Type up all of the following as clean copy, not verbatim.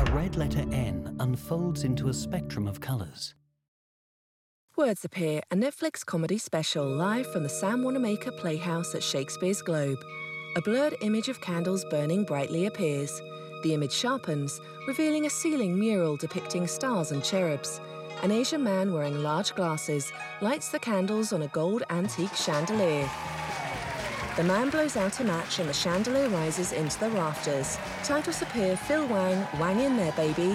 red letter N unfolds into a spectrum of colours. Words Appear, a Netflix comedy special live from the Sam Wanamaker Playhouse at Shakespeare's Globe. A blurred image of candles burning brightly appears. The image sharpens, revealing a ceiling mural depicting stars and cherubs. An Asian man wearing large glasses lights the candles on a gold antique chandelier. The man blows out a match and the chandelier rises into the rafters. Titles appear: Phil Wang, Wang in there, baby.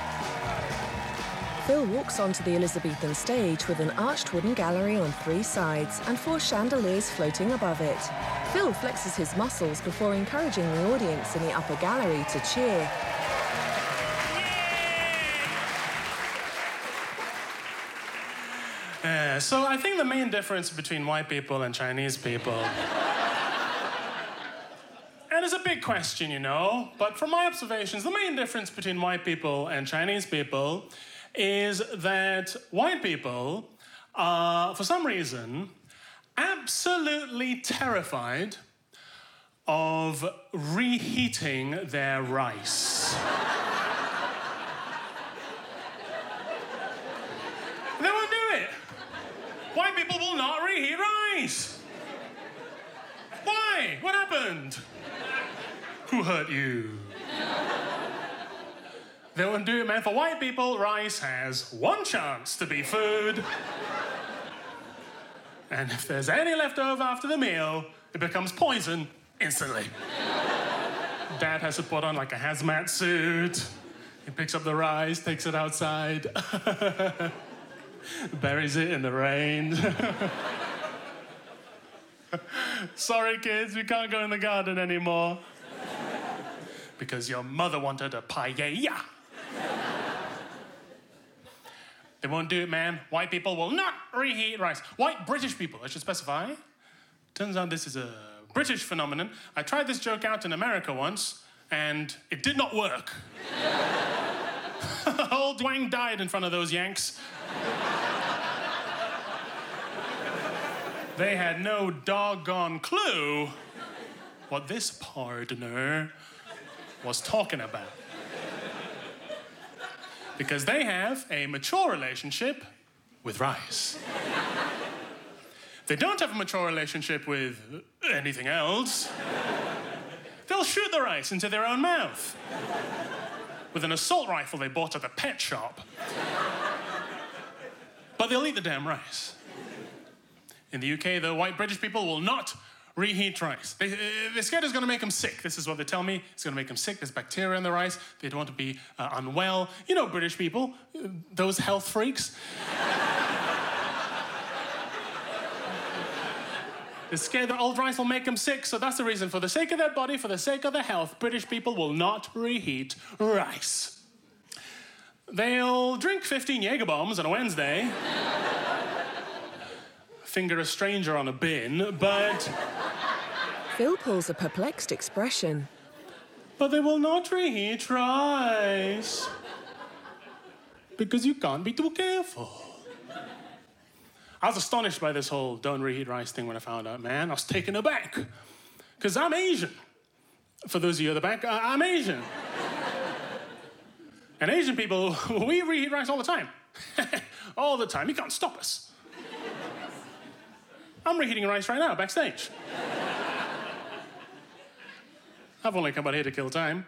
Phil walks onto the Elizabethan stage with an arched wooden gallery on 3 sides and 4 chandeliers floating above it. Phil flexes his muscles before encouraging the audience in the upper gallery to cheer. So I think the main difference between white people and Chinese people, and it's a big question, you know, but from my observations, the main difference between white people and Chinese people is that white people are, for some reason, absolutely terrified of reheating their rice. They won't do it. White people will not reheat rice. Why? What happened? Who hurt you? They won't do it, man. For white people, rice has one chance to be food. And if there's any left over after the meal, it becomes poison instantly. Dad has to put on like a hazmat suit. He picks up the rice, takes it outside, buries it in the rain. Sorry, kids, we can't go in the garden anymore. Because your mother wanted a paella. They won't do it, man. White people will not reheat rice. White British people, I should specify. Turns out this is a British phenomenon. I tried this joke out in America once, and it did not work. Old Wang died in front of those Yanks. They had no doggone clue what this partner was talking about. Because they have a mature relationship with rice. They don't have a mature relationship with anything else. They'll shoot the rice into their own mouth with an assault rifle they bought at the pet shop. But they'll eat the damn rice. In the UK, though, white British people will not reheat rice. They're scared it's going to make them sick. This is what they tell me. It's going to make them sick. There's bacteria in the rice. They don't want to be unwell. You know British people, those health freaks. They're scared that old rice will make them sick, so that's the reason. For the sake of their body, for the sake of their health, British people will not reheat rice. They'll drink 15 Jaeger bombs on a Wednesday. Finger a stranger on a bin, but... Phil pulls a perplexed expression. But they will not reheat rice. Because you can't be too careful. I was astonished by this whole don't reheat rice thing when I found out, man. I was taken aback. Because I'm Asian. For those of you at the back, I'm Asian. And Asian people, we reheat rice all the time. All the time. You can't stop us. I'm reheating rice right now, backstage. I've only come out here to kill time.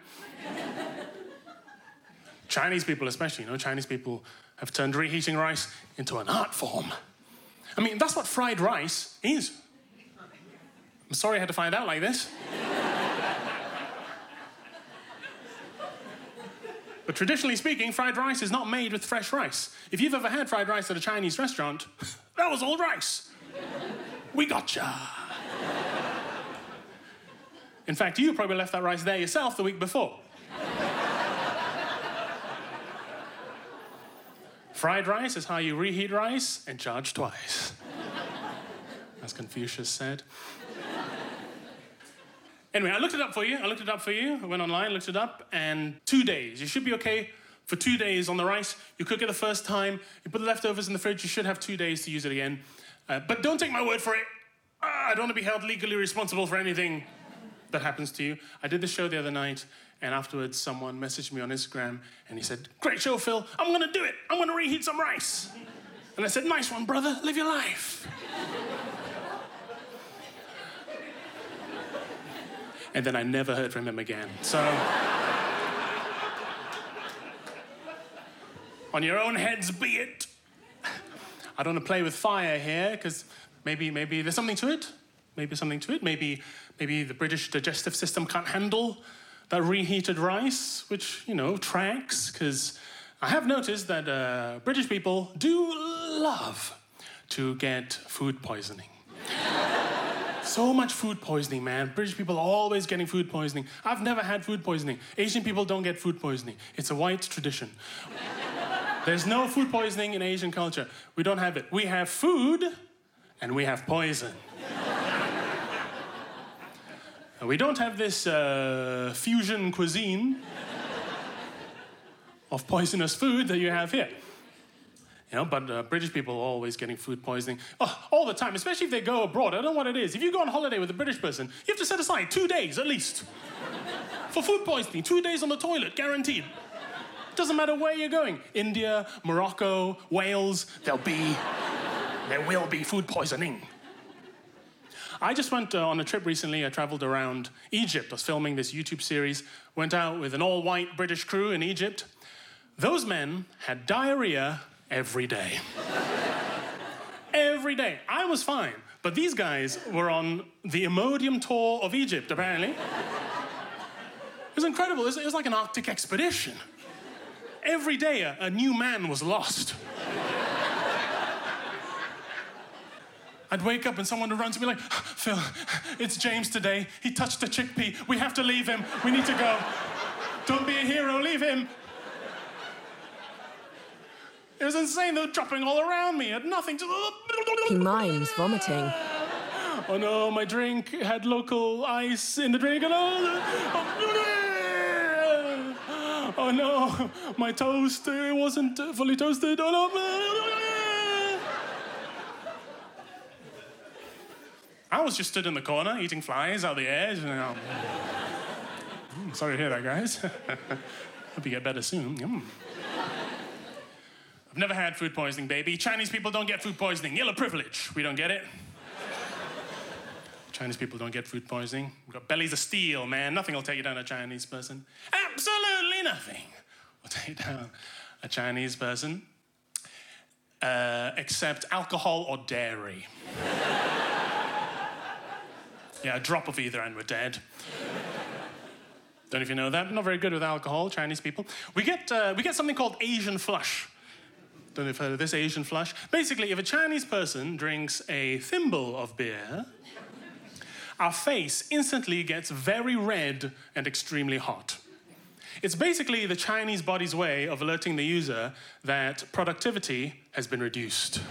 Chinese people especially, you know, Chinese people have turned reheating rice into an art form. I mean, that's what fried rice is. I'm sorry I had to find out like this. But traditionally speaking, fried rice is not made with fresh rice. If you've ever had fried rice at a Chinese restaurant, that was old rice. We gotcha. In fact, you probably left that rice there yourself the week before. Fried rice is how you reheat rice and charge twice. As Confucius said. Anyway, I looked it up for you. I went online, looked it up, and 2 days. You should be okay for 2 days on the rice. You cook it the first time. You put the leftovers in the fridge. You should have 2 days to use it again. But don't take my word for it. I don't want to be held legally responsible for anything that happens to you. I did the show the other night, And afterwards, someone messaged me on Instagram, and he said, "Great show, Phil. I'm going to do it. I'm going to reheat some rice." And I said, "Nice one, brother. Live your life." And then I never heard from him again. So, on your own heads be it. I don't want to play with fire here, because maybe there's something to it. Maybe something to it. Maybe the British digestive system can't handle that reheated rice, which, tracks, because I have noticed that British people do love to get food poisoning. So much food poisoning, man. British people are always getting food poisoning. I've never had food poisoning. Asian people don't get food poisoning. It's a white tradition. There's no food poisoning in Asian culture. We don't have it. We have food, and we have poison. We don't have this fusion cuisine of poisonous food that you have here. But British people are always getting food poisoning. Oh, all the time, especially if they go abroad. I don't know what it is. If you go on holiday with a British person, you have to set aside 2 days at least for food poisoning. 2 days on the toilet, guaranteed. Doesn't matter where you're going. India, Morocco, Wales, there will be food poisoning. I just went on a trip recently. I traveled around Egypt. I was filming this YouTube series. Went out with an all-white British crew in Egypt. Those men had diarrhea every day. Every day. I was fine. But these guys were on the Imodium tour of Egypt, apparently. It was incredible. It was like an Arctic expedition. Every day, a new man was lost. I'd wake up and someone would run to me like, "Phil, it's James today. He touched a chickpea. We have to leave him. We need to go. Don't be a hero. Leave him." It was insane. They were dropping all around me. I had nothing to... He mimes vomiting. Oh no, my drink had local ice in the drink. Oh no, my toast wasn't fully toasted. Oh no. I was just stood in the corner eating flies out the air. Sorry to hear that, guys. Hope you get better soon. I've never had food poisoning, baby. Chinese people don't get food poisoning. Yellow privilege. We don't get it. Chinese people don't get food poisoning. We've got bellies of steel, man. Nothing will take you down a Chinese person. Absolutely nothing will take down a Chinese person. Except alcohol or dairy. Yeah, a drop of either and we're dead. Don't know if you know that. Not very good with alcohol, Chinese people. We get something called Asian flush. Don't know if you've heard of this, Asian flush. Basically, if a Chinese person drinks a thimble of beer, our face instantly gets very red and extremely hot. It's basically the Chinese body's way of alerting the user that productivity has been reduced.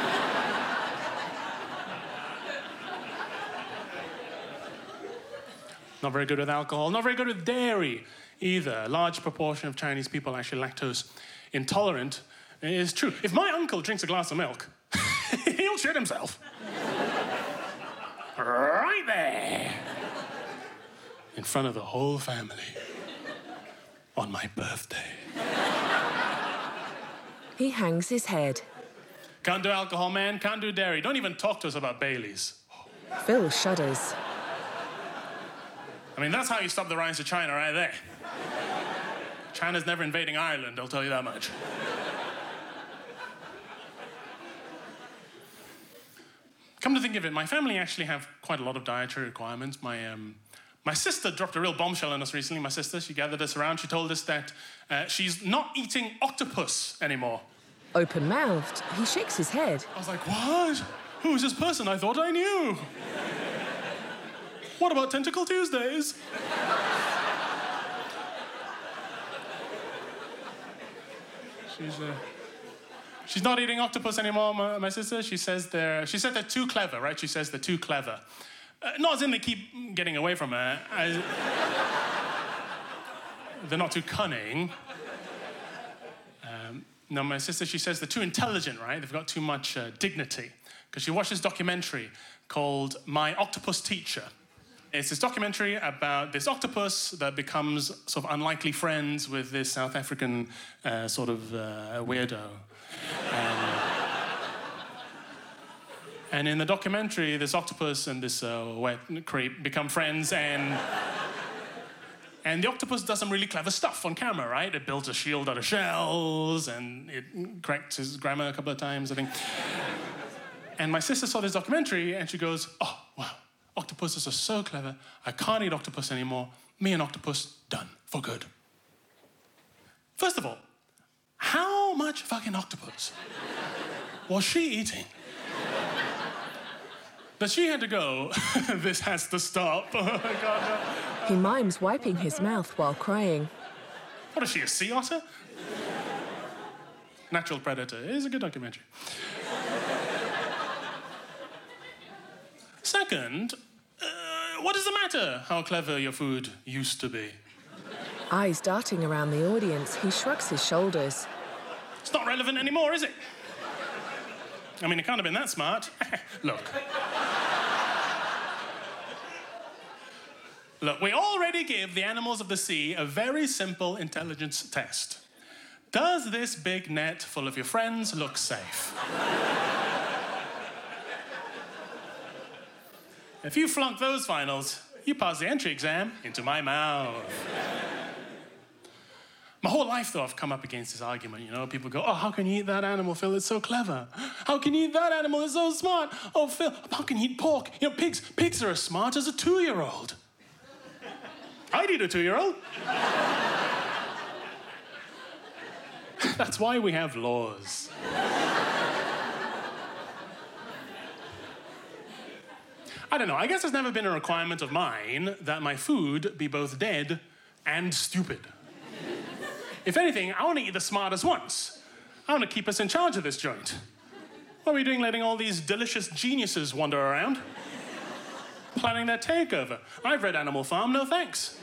Not very good with alcohol, not very good with dairy either. A large proportion of Chinese people are actually lactose intolerant. It is true. If my uncle drinks a glass of milk, he'll shit himself. Right there. In front of the whole family. On my birthday. He hangs his head. Can't do alcohol, man. Can't do dairy. Don't even talk to us about Baileys. Phil shudders. I mean, that's how you stop the rise of China right there. China's never invading Ireland, I'll tell you that much. Come to think of it, my family actually have quite a lot of dietary requirements. My sister dropped a real bombshell on us recently. My sister, she gathered us around. She told us that she's not eating octopus anymore. Open-mouthed, he shakes his head. I was like, what? Who is this person? I thought I knew. What about Tentacle Tuesdays? She's not eating octopus anymore, my sister. She said they're too clever, right? She says they're too clever. Not as in they keep getting away from her. They're not too cunning. No, my sister, she says they're too intelligent, right? They've got too much dignity. Because she watched this documentary called My Octopus Teacher. It's this documentary about this octopus that becomes sort of unlikely friends with this South African weirdo. And in the documentary, this octopus and this wet creep become friends, and the octopus does some really clever stuff on camera, right? It builds a shield out of shells, and it corrects his grammar a couple of times, I think. And my sister saw this documentary, and she goes, oh, wow, octopuses are so clever. I can't eat octopus anymore. Me and octopus, done, for good. First of all, how much fucking octopus was she eating? But she had to go. This has to stop. Oh, my God, no. He mimes wiping his mouth while crying. What is she, a sea otter? Natural Predator. It is a good documentary. Second, what does it matter how clever your food used to be? Eyes darting around the audience, he shrugs his shoulders. It's not relevant anymore, is it? I mean, it can't have been that smart. Look. Look, we already give the animals of the sea a very simple intelligence test. Does this big net full of your friends look safe? If you flunk those finals, you pass the entry exam into my mouth. My whole life, though, I've come up against this argument, you know. People go, oh, how can you eat that animal, Phil? It's so clever. How can you eat that animal? It's so smart. Oh, Phil, how can you eat pork? You know, pigs are as smart as a 2-year-old. I'd eat a 2-year-old. That's why we have laws. I don't know, I guess it's never been a requirement of mine that my food be both dead and stupid. If anything, I want to eat the smartest ones. I want to keep us in charge of this joint. What are we doing letting all these delicious geniuses wander around? Planning their takeover. I've read Animal Farm, no thanks.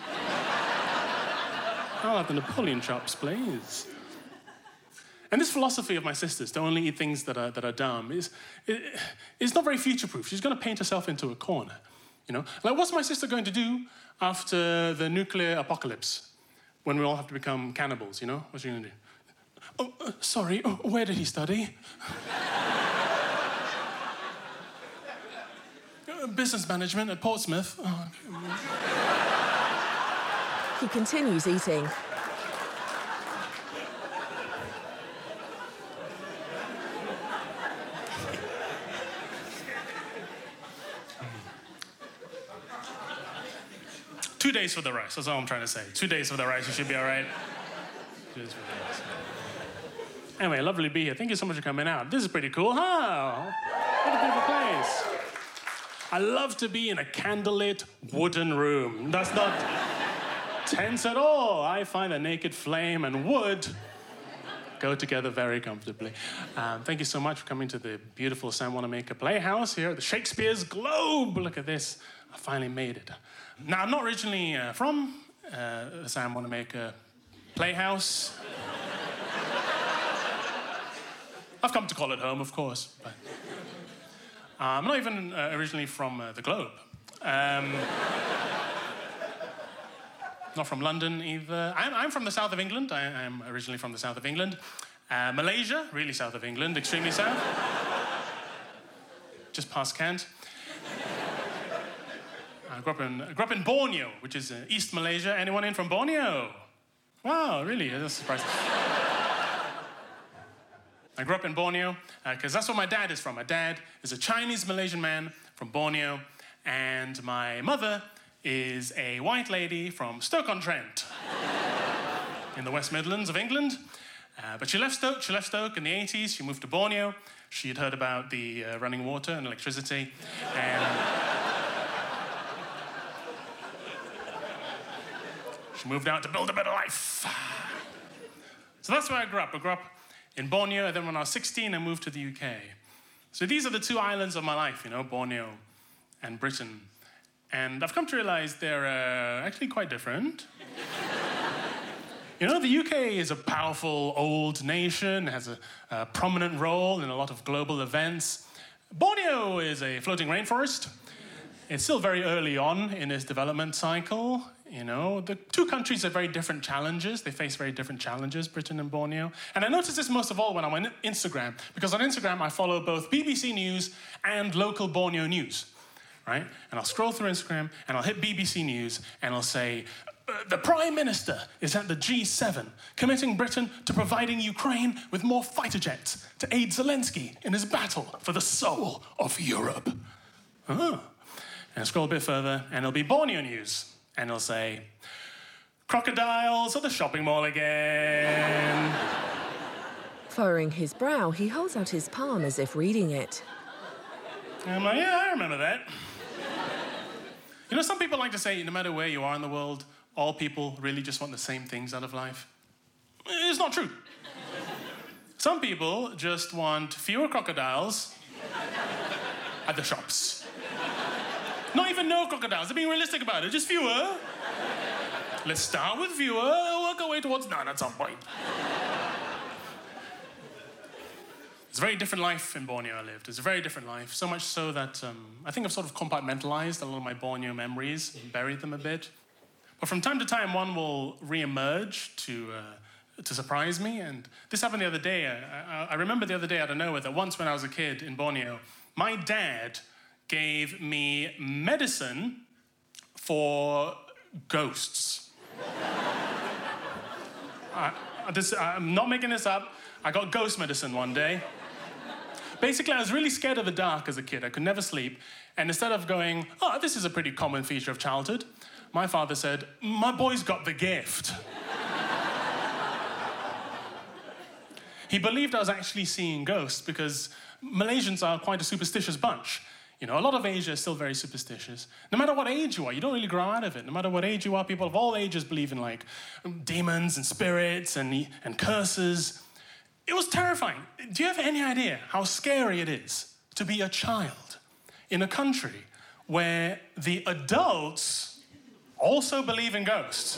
I'll have the Napoleon chops, please. And this philosophy of my sister's to only eat things that are dumb is not very future-proof. She's going to paint herself into a corner, you know? Like, what's my sister going to do after the nuclear apocalypse, when we all have to become cannibals, you know? What's she going to do? Oh, sorry, where did he study? Business management at Portsmouth. Oh. He continues eating. Two days for the rice, that's all I'm trying to say. 2 days for the rice, you should be all right. 2 days for the rice. Anyway, lovely to be here. Thank you so much for coming out. This is pretty cool, huh? What a beautiful place. I love to be in a candlelit wooden room. That's not tense at all. I find a naked flame and wood go together very comfortably. Thank you so much for coming to the beautiful Sam Wanamaker Playhouse here at the Shakespeare's Globe. Look at this. I finally made it. Now, I'm not originally from the Sam Wanamaker Playhouse. I've come to call it home, of course. But I'm not even originally from the Globe. Not from London either. I'm from the south of England. I'm originally from the south of England. Malaysia, really south of England, extremely south. Just past Kent. I grew up in Borneo, which is East Malaysia. Anyone in from Borneo? Wow, really? That's surprising. I grew up in Borneo because that's where my dad is from. My dad is a Chinese-Malaysian man from Borneo, and my mother is a white lady from Stoke-on-Trent in the West Midlands of England. But she left Stoke in the 80s. She moved to Borneo. She had heard about the running water and electricity, and she moved out to build a better life. So that's where I grew up. I grew up in Borneo, and then when I was 16, I moved to the UK. So these are the two islands of my life, you know, Borneo and Britain. And I've come to realize they're actually quite different. You know, the UK is a powerful old nation, has a prominent role in a lot of global events. Borneo is a floating rainforest. It's still very early on in its development cycle. You know, the two countries have very different challenges. They face very different challenges, Britain and Borneo. And I noticed this most of all when I'm on Instagram, because on Instagram I follow both BBC News and local Borneo news, right? And I'll scroll through Instagram and I'll hit BBC News and I'll say, the Prime Minister is at the G7, committing Britain to providing Ukraine with more fighter jets to aid Zelensky in his battle for the soul of Europe. Oh. And scroll a bit further, and it'll be Borneo News. And it'll say, crocodiles at the shopping mall again. Furrowing his brow, he holds out his palm as if reading it. And I'm like, yeah, I remember that. You know, some people like to say, no matter where you are in the world, all people really just want the same things out of life. It's not true. Some people just want fewer crocodiles at the shops. Not even no crocodiles. They're being realistic about it. Just fewer. Let's start with fewer. Work our way towards none at some point. It's a very different life in Borneo I lived. It's a very different life. So much so that I think I've sort of compartmentalized a lot of my Borneo memories and buried them a bit. But from time to time, one will re-emerge to surprise me. And this happened the other day. I remember the other day out of nowhere that once when I was a kid in Borneo, my dad gave me medicine for ghosts. I'm not making this up. I got ghost medicine one day. Basically, I was really scared of the dark as a kid. I could never sleep. And instead of going, oh, this is a pretty common feature of childhood, my father said, my boy's got the gift. He believed I was actually seeing ghosts because Malaysians are quite a superstitious bunch. You know, a lot of Asia is still very superstitious. No matter what age you are, you don't really grow out of it. No matter what age you are, people of all ages believe in, like, demons and spirits and curses. It was terrifying. Do you have any idea how scary it is to be a child in a country where the adults also believe in ghosts?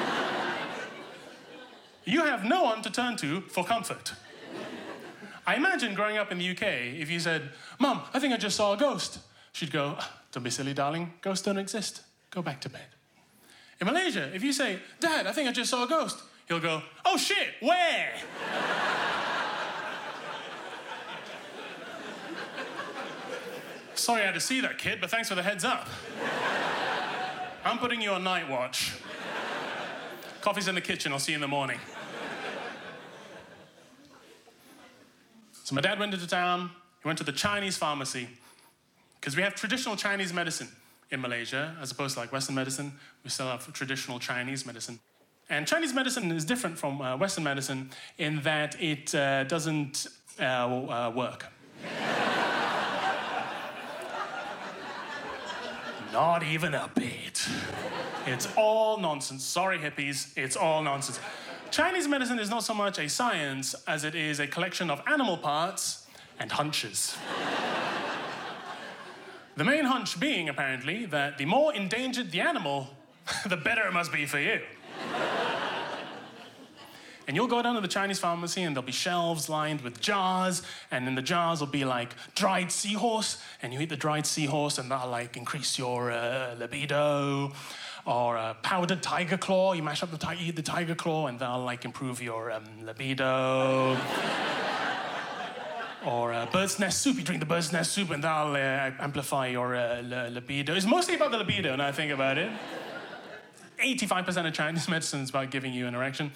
You have no one to turn to for comfort. I imagine growing up in the UK, if you said, Mum, I think I just saw a ghost, she'd go, don't be silly, darling, ghosts don't exist. Go back to bed. In Malaysia, if you say, Dad, I think I just saw a ghost, he'll go, oh shit, where? Sorry I had to see that, kid, but thanks for the heads up. I'm putting you on night watch. Coffee's in the kitchen, I'll see you in the morning. So my dad went into town, he went to the Chinese pharmacy, because we have traditional Chinese medicine in Malaysia, as opposed to like Western medicine. We still have traditional Chinese medicine. And Chinese medicine is different from Western medicine in that it doesn't work. Not even a bit. It's all nonsense. Sorry, hippies, it's all nonsense. Chinese medicine is not so much a science as it is a collection of animal parts and hunches. The main hunch being, apparently, that the more endangered the animal, the better it must be for you. And you'll go down to the Chinese pharmacy and there'll be shelves lined with jars, and in the jars will be like dried seahorse, and you eat the dried seahorse and that'll like increase your libido. Or powdered tiger claw, you mash up eat the tiger claw and that'll like improve your libido. Or bird's nest soup, you drink the bird's nest soup and that'll amplify your libido. It's mostly about the libido now I think about it. 85% of Chinese medicine is about giving you an erection.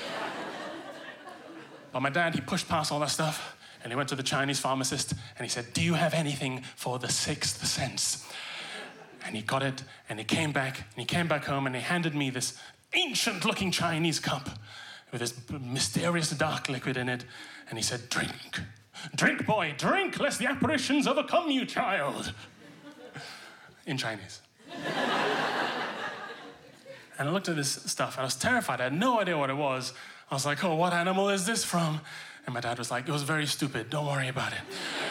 But my dad, he pushed past all that stuff and he went to the Chinese pharmacist and he said, do you have anything for the sixth sense? And he got it, and he came back home, and he handed me this ancient-looking Chinese cup with this mysterious dark liquid in it, and he said, drink. Drink, boy, drink, lest the apparitions overcome you, child. In Chinese. And I looked at this stuff, and I was terrified. I had no idea what it was. I was like, oh, what animal is this from? And my dad was like, it was very stupid. Don't worry about it.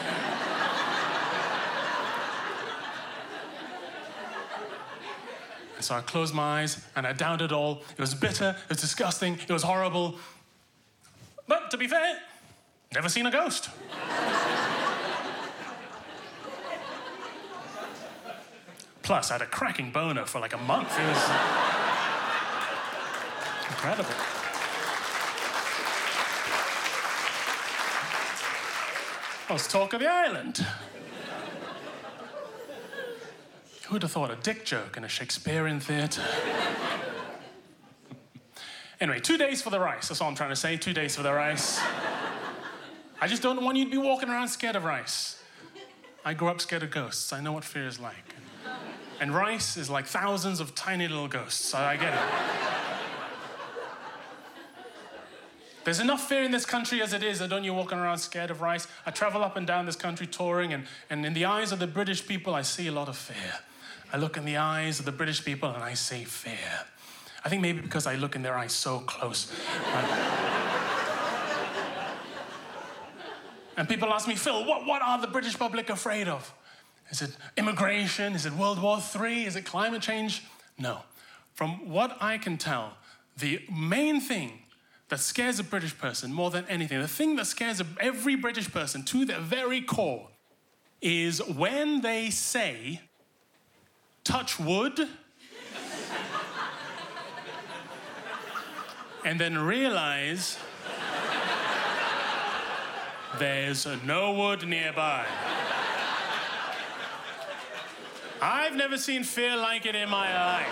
So I closed my eyes and I downed it all. It was bitter, it was disgusting, it was horrible. But to be fair, never seen a ghost. Plus, I had a cracking boner for like a month. It was incredible. I was talk of the island. Who'd have thought a dick joke in a Shakespearean theatre? Anyway, 2 days for the rice. That's all I'm trying to say. 2 days for the rice. I just don't want you to be walking around scared of rice. I grew up scared of ghosts. I know what fear is like. And rice is like thousands of tiny little ghosts. So I get it. There's enough fear in this country as it is. I don't you walking around scared of rice. I travel up and down this country touring, and in the eyes of the British people, I see a lot of fear. I look in the eyes of the British people and I see fear. I think maybe because I look in their eyes so close. And people ask me, Phil, what are the British public afraid of? Is it immigration? Is it World War III? Is it climate change? No. From what I can tell, the main thing that scares a British person more than anything, the thing that scares every British person to their very core, is when they say, touch wood, and then realize there's no wood nearby. I've never seen fear like it in my life.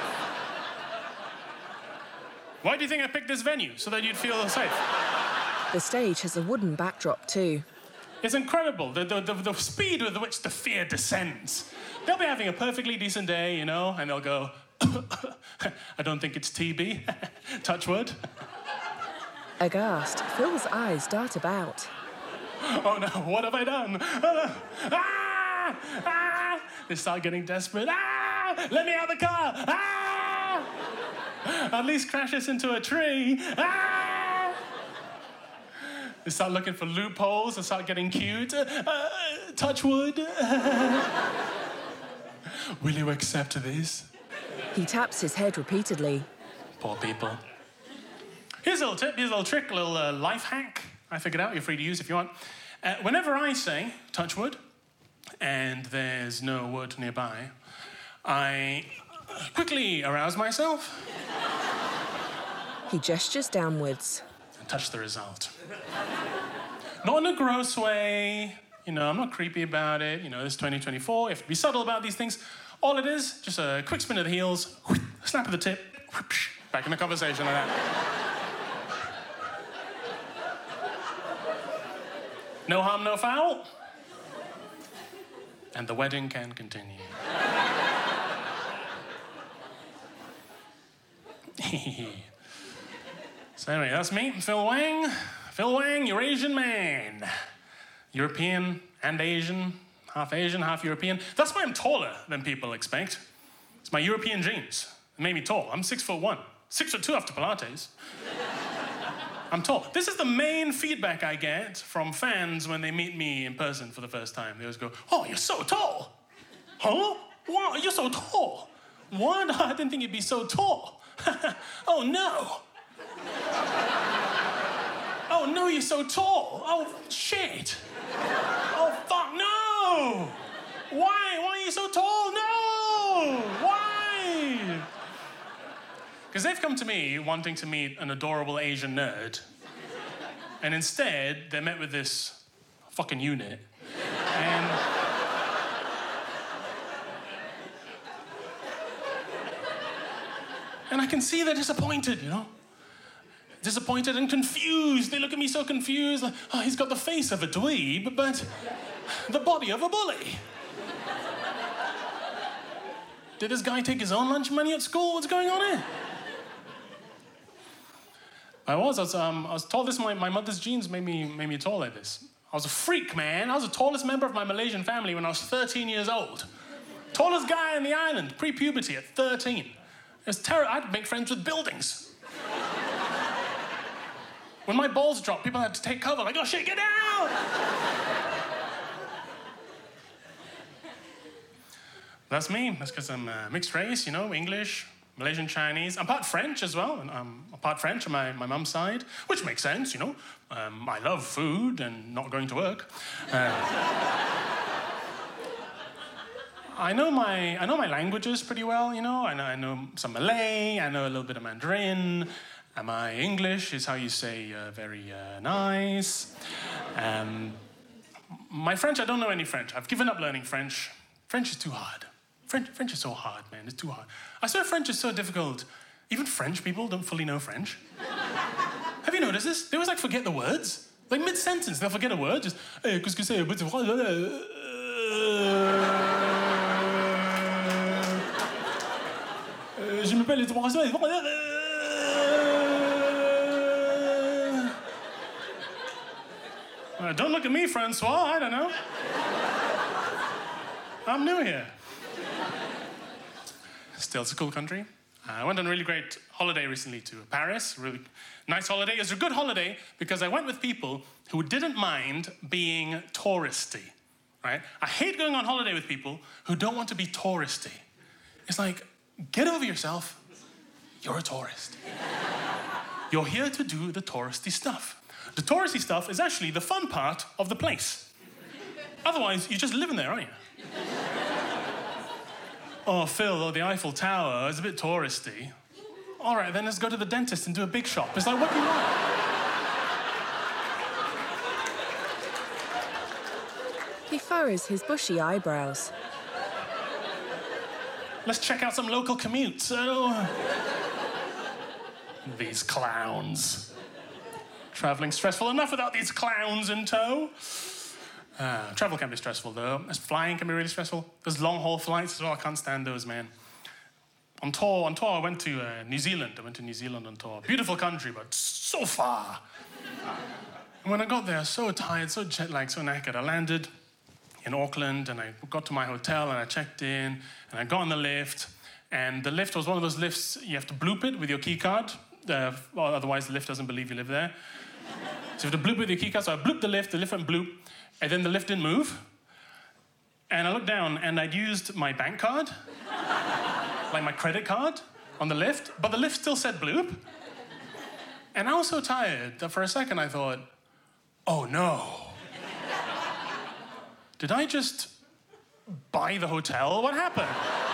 Why do you think I picked this venue? So that you'd feel safe. The stage has a wooden backdrop too. It's incredible, the speed with which the fear descends. They'll be having a perfectly decent day, you know, and they'll go, I don't think it's TB, touch wood. Aghast, Phil's eyes dart about. Oh no, what have I done? They start getting desperate. Let me out of the car. At least crash us into a tree. They start looking for loopholes. They start getting cute. Touch wood. Will you accept this? He taps his head repeatedly. Poor people. Here's a little tip, here's a little trick, a little life hack I figured out. You're free to use if you want. Whenever I say touch wood and there's no wood nearby, I quickly arouse myself. He gestures downwards. And touch the result. Not in a gross way. You know, I'm not creepy about it. You know, it's 2024. You have to be subtle about these things. All it is, just a quick spin of the heels, snap of the tip, back in the conversation like that. No harm, no foul. And the wedding can continue. So anyway, that's me, Phil Wang. Phil Wang, Eurasian man. European and Asian, half European. That's why I'm taller than people expect. It's my European genes. It made me tall. I'm 6'1", 6'2" after Pilates. I'm tall. This is the main feedback I get from fans when they meet me in person for the first time. They always go, oh, you're so tall. Huh? Wow, you're so tall. What? I didn't think you'd be so tall. Oh, no. Oh, no, you're so tall. Oh, shit. Oh, fuck, no. Why are you so tall? No. Why? Because they've come to me wanting to meet an adorable Asian nerd, and instead they're met with this fucking unit. And I can see they're disappointed, you know? Disappointed and confused. They look at me so confused. Like, oh, he's got the face of a dweeb, but the body of a bully. Did this guy take his own lunch money at school? What's going on here? I was tall. My mother's genes made me tall like this. I was a freak, man. I was the tallest member of my Malaysian family when I was 13 years old. Tallest guy on the island, pre-puberty at 13. It was terrible. I'd make friends with buildings. When my balls dropped, people had to take cover, like, oh shit, get down! That's me. That's because I'm mixed race, you know, English, Malaysian, Chinese. I'm part French as well. I'm part French on my mum's side, which makes sense, you know. I love food and not going to work. I know my languages pretty well, you know. I know some Malay, I know a little bit of Mandarin. My English is how you say very nice. My French, I don't know any French. I've given up learning French. French is too hard. French is so hard, man. It's too hard. I swear French is so difficult. Even French people don't fully know French. Have you noticed this? They always like forget the words. Like mid-sentence, they'll forget a word. Just, hey, qu'est-ce que c'est? Je m'appelle... Don't look at me, Francois. I don't know. I'm new here. Still, it's a cool country. I went on a really great holiday recently to Paris. Really nice holiday. It was a good holiday because I went with people who didn't mind being touristy, right? I hate going on holiday with people who don't want to be touristy. It's like, get over yourself. You're a tourist. You're here to do the touristy stuff. The touristy stuff is actually the fun part of the place. Otherwise, you're just living there, aren't you? Oh, Phil, the Eiffel Tower is a bit touristy. All right, then let's go to the dentist and do a big shop. It's like, what do you want? He furrows his bushy eyebrows. Let's check out some local commutes. Oh. These clowns. Traveling stressful enough without these clowns in tow. Travel can be stressful, though. Flying can be really stressful. There's long-haul flights as well. I can't stand those, man. On tour, I went to New Zealand. I went to New Zealand on tour. Beautiful country, but so far. And when I got there, so tired, so jet-lagged, so knackered, I landed in Auckland, and I got to my hotel, and I checked in, and I got on the lift, and the lift was one of those lifts, you have to bloop it with your key card, otherwise the lift doesn't believe you live there. So you have to bloop with your key card, so I blooped the lift went bloop, and then the lift didn't move. And I looked down, and I'd used my bank card, like my credit card, on the lift, but the lift still said bloop. And I was so tired that for a second I thought, oh no. Did I just buy the hotel? What happened?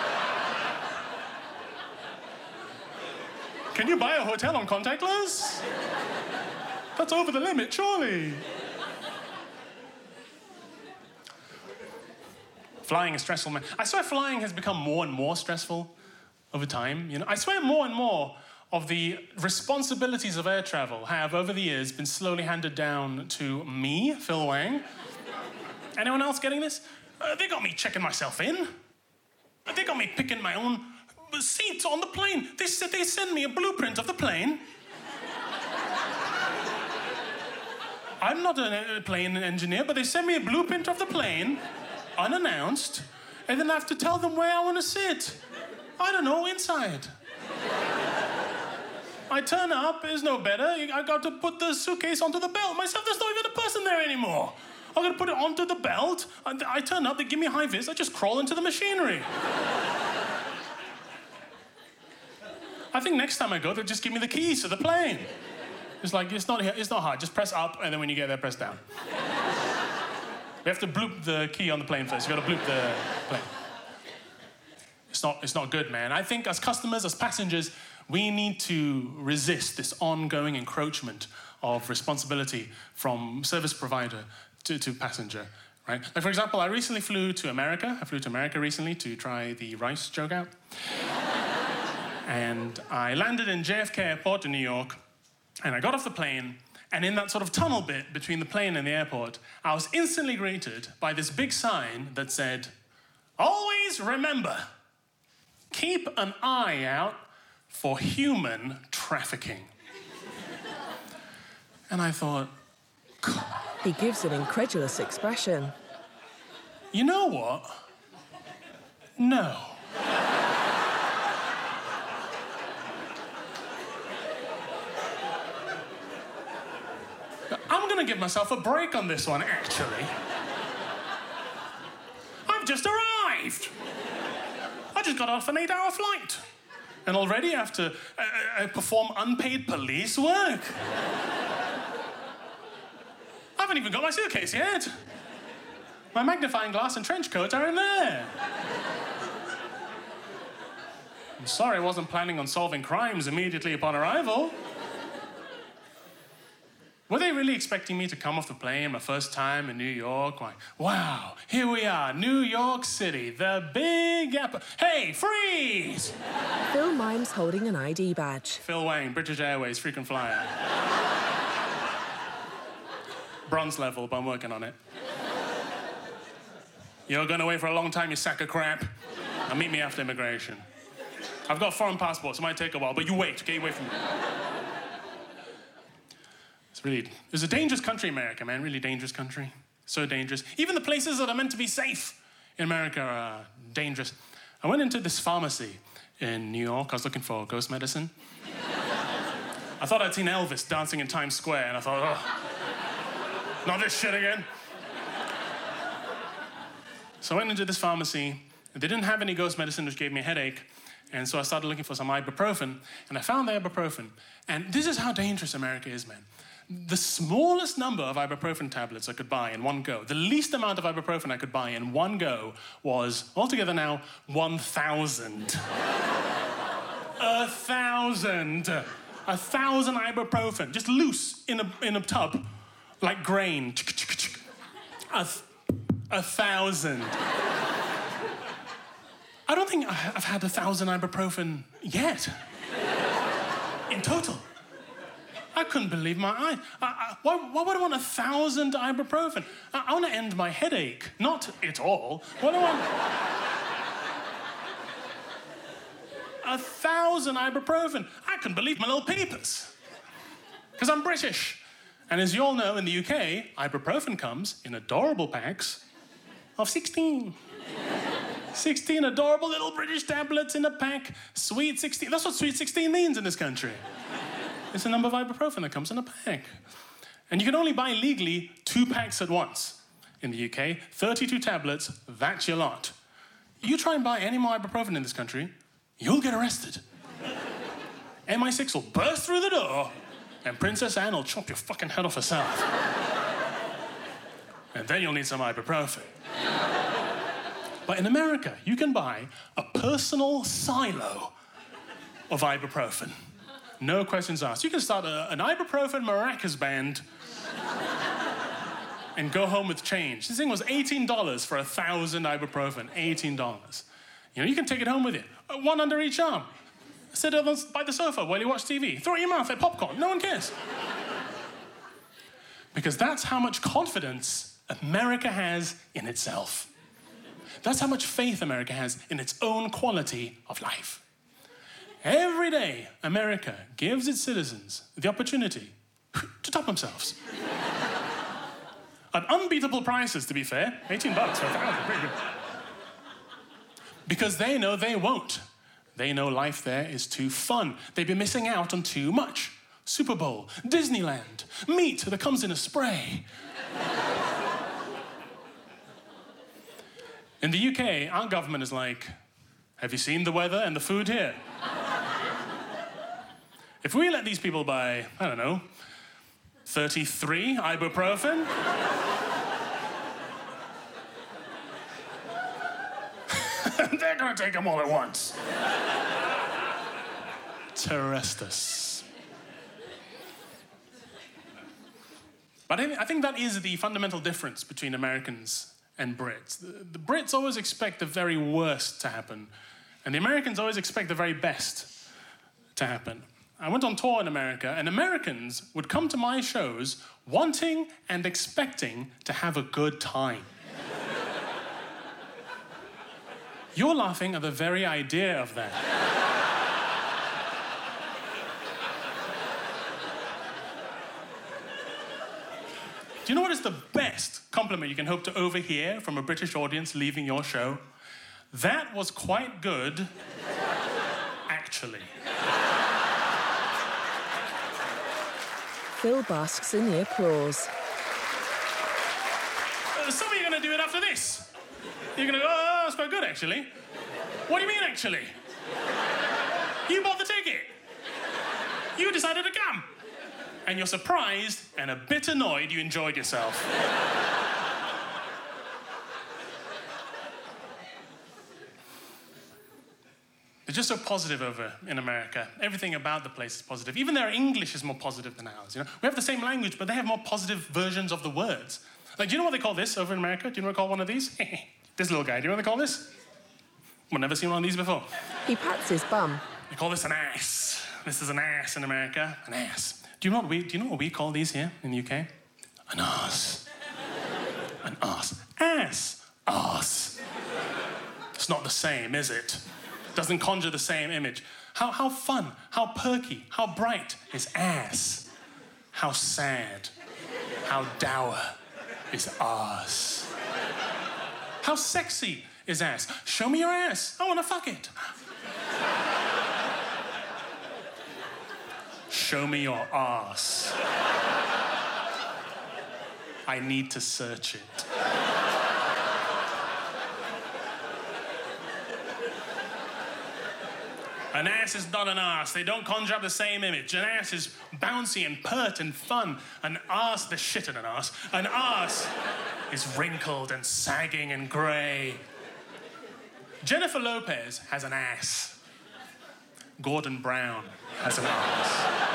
Can you buy a hotel on contactless? That's over the limit, surely. Flying is stressful, man. I swear flying has become more and more stressful over time. You know, I swear more and more of the responsibilities of air travel have, over the years, been slowly handed down to me, Phil Wang. Anyone else getting this? They got me checking myself in. They got me picking my own seat on the plane. They said they send me a blueprint of the plane. I'm not a plane engineer, but they send me a blueprint of the plane, unannounced, and then I have to tell them where I want to sit. I don't know, inside. I turn up, it's no better. I got to put the suitcase onto the belt myself. There's not even a person there anymore. I got to put it onto the belt. I turn up, they give me a high vis, I just crawl into the machinery. I think next time I go, they'll just give me the keys to the plane. It's like, it's not hard. Just press up, and then when you get there, press down. We have to bloop the key on the plane first. You got to bloop the plane. It's not good, man. I think as customers, as passengers, we need to resist this ongoing encroachment of responsibility from service provider to passenger, right? Like, for example, I recently flew to America. I flew to America recently to try the rice joke out. And I landed in JFK Airport in New York, and I got off the plane, and in that sort of tunnel bit between the plane and the airport, I was instantly greeted by this big sign that said, "Always remember, keep an eye out for human trafficking." And I thought, God. He gives an incredulous expression. You know what? No. I'm gonna give myself a break on this one, actually. I've just arrived. I just got off an 8-hour flight. And already I have to perform unpaid police work. I haven't even got my suitcase yet. My magnifying glass and trench coat are in there. I'm sorry I wasn't planning on solving crimes immediately upon arrival. Were they really expecting me to come off the plane my first time in New York? Like, wow, here we are, New York City, the Big Apple. Hey, freeze! Phil mimes holding an ID badge. Phil Wayne, British Airways, frequent flyer. Bronze level, but I'm working on it. You're going away for a long time, you sack of crap. Now meet me after immigration. I've got a foreign passport, so it might take a while, but you wait, get away from me. It's a dangerous country, America, man. Really dangerous country. So dangerous. Even the places that are meant to be safe in America are dangerous. I went into this pharmacy in New York. I was looking for ghost medicine. I thought I'd seen Elvis dancing in Times Square, and I thought, oh, not this shit again. So I went into this pharmacy, and they didn't have any ghost medicine, which gave me a headache. And so I started looking for some ibuprofen, and I found the ibuprofen. And this is how dangerous America is, man. The smallest number of ibuprofen tablets I could buy in one go, the least amount of ibuprofen I could buy in one go was, altogether now, 1,000. 1,000. 1,000 ibuprofen, just loose in a tub, like grain. 1,000. I don't think I've had 1,000 ibuprofen yet. In total. I couldn't believe my eyes. Why would I want 1,000 ibuprofen? I want to end my headache, not it all. What do I want? 1,000 ibuprofen. I couldn't believe my little peepers. Because I'm British. And as you all know, in the UK, ibuprofen comes in adorable packs of 16. 16 adorable little British tablets in a pack. Sweet 16. That's what sweet 16 means in this country. It's the number of ibuprofen that comes in a pack. And you can only buy legally 2 packs at once. In the UK, 32 tablets, that's your lot. You try and buy any more ibuprofen in this country, you'll get arrested. MI6 will burst through the door, and Princess Anne will chop your fucking head off herself. And then you'll need some ibuprofen. But in America, you can buy a personal silo of ibuprofen. No questions asked. You can start an ibuprofen maracas band and go home with change. This thing was $18 for 1,000 ibuprofen. $18. You know, you can take it home with you. One under each arm. Sit by the sofa while you watch TV. Throw it in your mouth like popcorn. No one cares. Because that's how much confidence America has in itself. That's how much faith America has in its own quality of life. Every day, America gives its citizens the opportunity to top themselves. At unbeatable prices, to be fair. $18 for 1,000, pretty good. Because they know they won't. They know life there is too fun. They've been missing out on too much. Super Bowl, Disneyland, meat that comes in a spray. In the UK, our government is like, have you seen the weather and the food here? If we let these people buy, I don't know, 33 ibuprofen, they're going to take them all at once. To arrest us. But I think that is the fundamental difference between Americans and Brits. The Brits always expect the very worst to happen, and the Americans always expect the very best to happen. I went on tour in America, and Americans would come to my shows wanting and expecting to have a good time. You're laughing at the very idea of that. Do you know what is the best compliment you can hope to overhear from a British audience leaving your show? That was quite good, actually. Phil basks in the applause. So are you going to do it after this? You're going to go, oh, that's quite good, actually. What do you mean, actually? You bought the ticket. You decided to come. And you're surprised and a bit annoyed you enjoyed yourself. just so positive over in America. Everything about the place is positive. Even their English is more positive than ours. You know, we have the same language, but they have more positive versions of the words. Like, do you know what they call this over in America? Do you know what they call one of these? This little guy. Do you know what they call this? I've never seen one of these before. He pats his bum. They call this an ass. This is an ass in America. An ass. Do you know what we call these here in the UK? An arse. An arse. Ass. Arse. It's not the same, is it? Doesn't conjure the same image. How fun, how perky, how bright is ass? How sad, how dour is arse? How sexy is ass? Show me your ass. I want to fuck it. Show me your ass. I need to search it. An ass is not an arse. They don't conjure up the same image. An ass is bouncy and pert and fun. An arse, the shit in an arse. An arse is wrinkled and sagging and grey. Jennifer Lopez has an ass. Gordon Brown has an arse.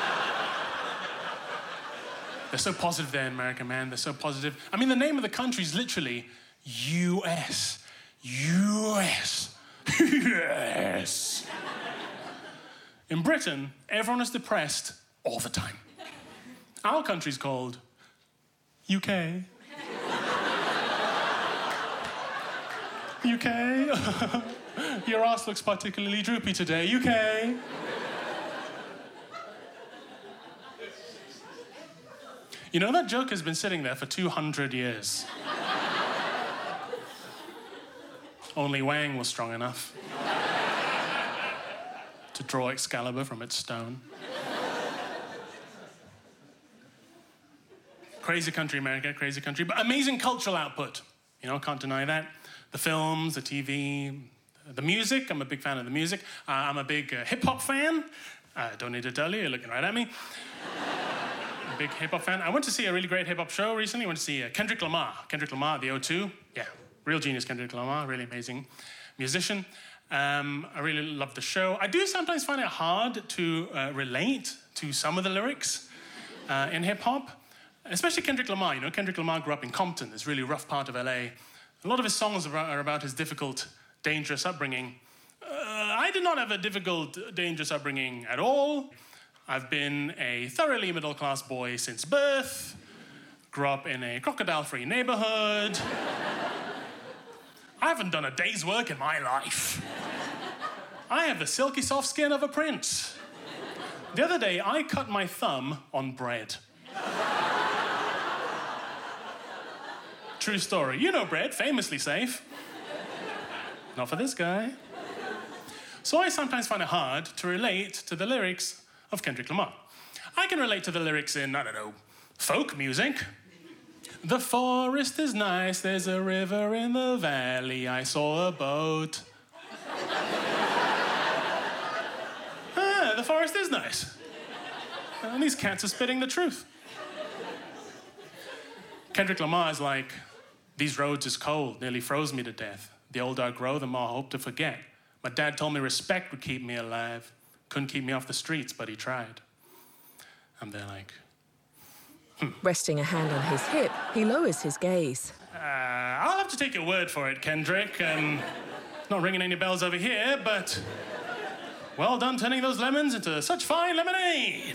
They're so positive there in America, man. They're so positive. I mean, the name of the country is literally US. US. US. In Britain, everyone is depressed all the time. Our country's called UK. UK. Your ass looks particularly droopy today. UK. You know, that joke has been sitting there for 200 years. Only Wang was strong enough to draw Excalibur from its stone. Crazy country, America, crazy country, but amazing cultural output. You know, can't deny that. The films, the TV, the music. I'm a big fan of the music. I'm a big hip-hop fan. Don't need to tell you, you're looking right at me. I'm a big hip-hop fan. I went to see a really great hip-hop show recently. I went to see Kendrick Lamar. Kendrick Lamar at the O2. Yeah, real genius Kendrick Lamar, really amazing musician. I really love the show. I do sometimes find it hard to relate to some of the lyrics in hip-hop, especially Kendrick Lamar. You know, Kendrick Lamar grew up in Compton, this really rough part of LA. A lot of his songs are about his difficult, dangerous upbringing. I did not have a difficult, dangerous upbringing at all. I've been a thoroughly middle-class boy since birth, grew up in a crocodile-free neighborhood. I haven't done a day's work in my life. I have the silky soft skin of a prince. The other day, I cut my thumb on bread. True story. You know bread, famously safe. Not for this guy. So I sometimes find it hard to relate to the lyrics of Kendrick Lamar. I can relate to the lyrics in, I don't know, folk music. The forest is nice, there's a river in the valley, I saw a boat. The forest is nice. And these cats are spitting the truth. Kendrick Lamar is like, these roads is cold, nearly froze me to death. The older I grow, the more I hope to forget. My dad told me respect would keep me alive. Couldn't keep me off the streets, but he tried. And they're like, Resting a hand on his hip, he lowers his gaze. I'll have to take your word for it, Kendrick. Not ringing any bells over here, but well done turning those lemons into such fine lemonade.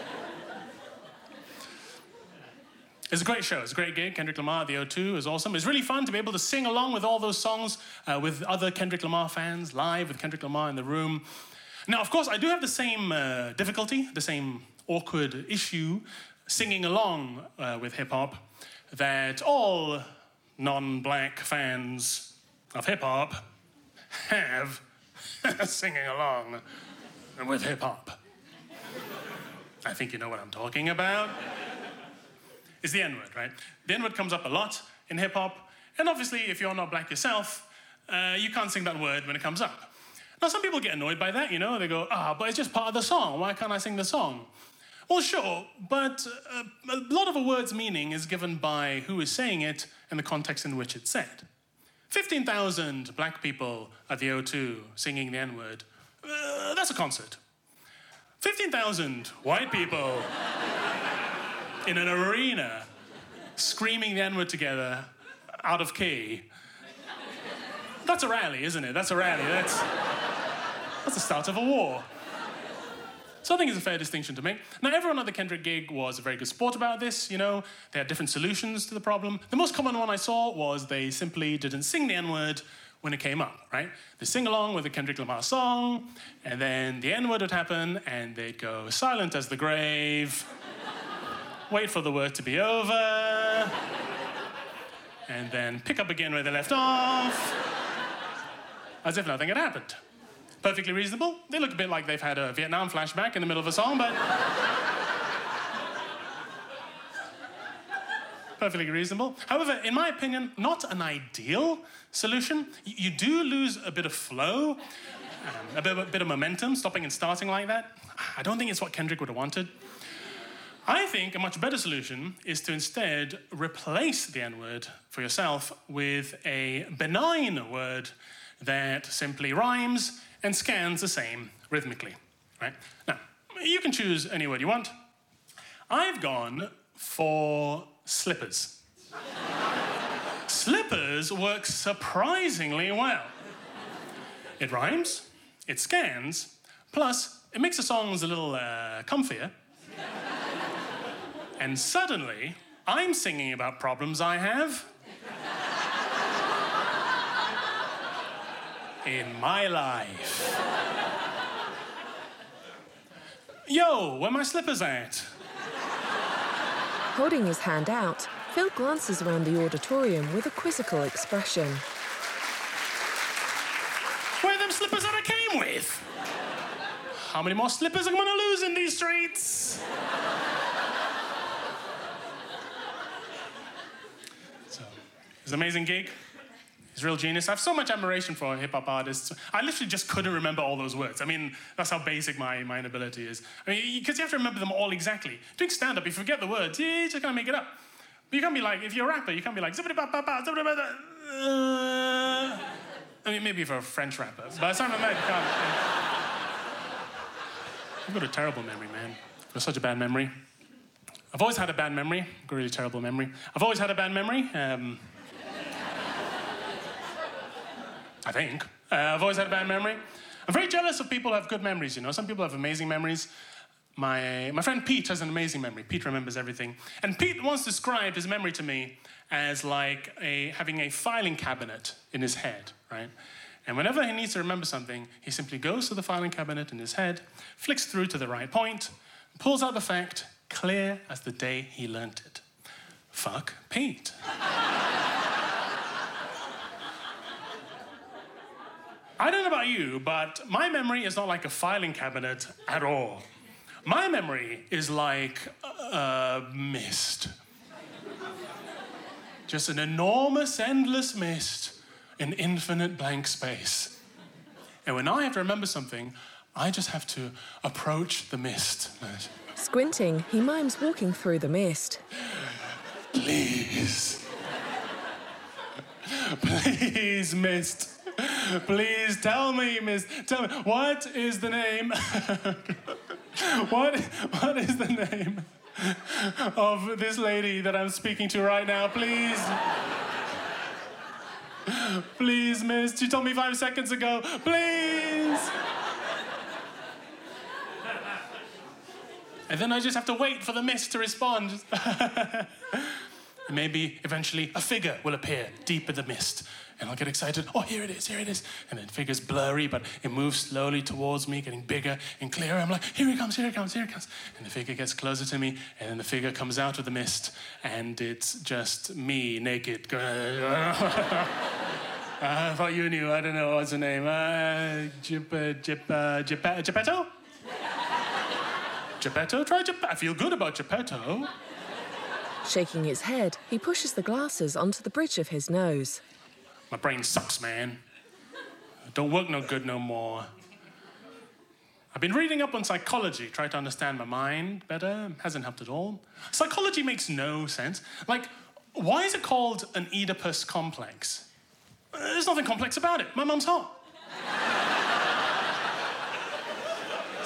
It's a great show. It's a great gig. Kendrick Lamar at the O2 is awesome. It's really fun to be able to sing along with all those songs with other Kendrick Lamar fans, live with Kendrick Lamar in the room. Now, of course, I do have the same difficulty, the same awkward issue singing along with hip-hop that all non-black fans of hip-hop have singing along with hip-hop. I think you know what I'm talking about. It's the N-word, right? The N-word comes up a lot in hip-hop, and obviously, if you're not black yourself, you can't sing that word when it comes up. Now, some people get annoyed by that, you know? They go, but it's just part of the song. Why can't I sing the song? Well, sure, but a lot of a word's meaning is given by who is saying it and the context in which it's said. 15,000 black people at the O2 singing the N-word That's a concert. 15,000 white people in an arena screaming the N-word together out of key. That's a rally, isn't it? That's a rally. That's the start of a war. So I think it's a fair distinction to make. Now, everyone at the Kendrick gig was a very good sport about this, you know. They had different solutions to the problem. The most common one I saw was they simply didn't sing the N-word when it came up, right? They sing along with the Kendrick Lamar song, and then the N-word would happen, and they'd go silent as the grave, wait for the word to be over, and then pick up again where they left off, as if nothing had happened. Perfectly reasonable. They look a bit like they've had a Vietnam flashback in the middle of a song, but perfectly reasonable. However, in my opinion, not an ideal solution. You do lose a bit of flow, a bit of momentum, stopping and starting like that. I don't think it's what Kendrick would have wanted. I think a much better solution is to instead replace the N-word for yourself with a benign word that simply rhymes and scans the same rhythmically, right? Now, you can choose any word you want. I've gone for slippers. Slippers work surprisingly well. It rhymes, it scans, plus it makes the songs a little comfier. And suddenly, I'm singing about problems I have in my life. Yo, where my slippers at? Holding his hand out, Phil glances around the auditorium with a quizzical expression. Where are them slippers that I came with? How many more slippers am I gonna lose in these streets? So, it was an amazing gig. He's a real genius. I have so much admiration for hip-hop artists. I literally just couldn't remember all those words. I mean, that's how basic my inability is. I mean, because you have to remember them all exactly. Doing stand-up, if you forget the words, you're just gonna make it up. But you can't be like, if you're a rapper, you can't be like, zippity-ba-ba-ba, zippity-ba-ba. I mean, maybe if you're a French rapper, but aside from that, you can't. I've got a terrible memory, man. I've got such a bad memory. I've always had a bad memory. I've got a really terrible memory. I've always had a bad memory. I think. I've always had a bad memory. I'm very jealous of people who have good memories, you know. Some people have amazing memories. My friend Pete has an amazing memory. Pete remembers everything. And Pete once described his memory to me as like having a filing cabinet in his head, right? And whenever he needs to remember something, he simply goes to the filing cabinet in his head, flicks through to the right point, pulls out the fact, clear as the day he learnt it. Fuck Pete. I don't know about you, but my memory is not like a filing cabinet at all. My memory is like mist. Just an enormous, endless mist in infinite blank space. And when I have to remember something, I just have to approach the mist. Squinting, he mimes walking through the mist. Please. Please, mist. Please tell me, miss. Tell me, what is the name? What is the name of this lady that I'm speaking to right now? Please. Please, miss. You told me 5 seconds ago. Please. And then I just have to wait for the mist to respond. And maybe eventually a figure will appear deep in the mist. And I'll get excited. Oh, here it is, here it is. And the figure's blurry, but it moves slowly towards me, getting bigger and clearer. I'm like, here it comes, here it comes, here it comes. And the figure gets closer to me, and then the figure comes out of the mist, and it's just me, naked. I thought you knew. I don't know. What's the name? Geppetto? Geppetto? Try Geppetto. I feel good about Geppetto. Shaking his head, he pushes the glasses onto the bridge of his nose. My brain sucks, man. Don't work no good no more. I've been reading up on psychology, trying to understand my mind better. Hasn't helped at all. Psychology makes no sense. Like, why is it called an Oedipus complex? There's nothing complex about it. My mum's hot.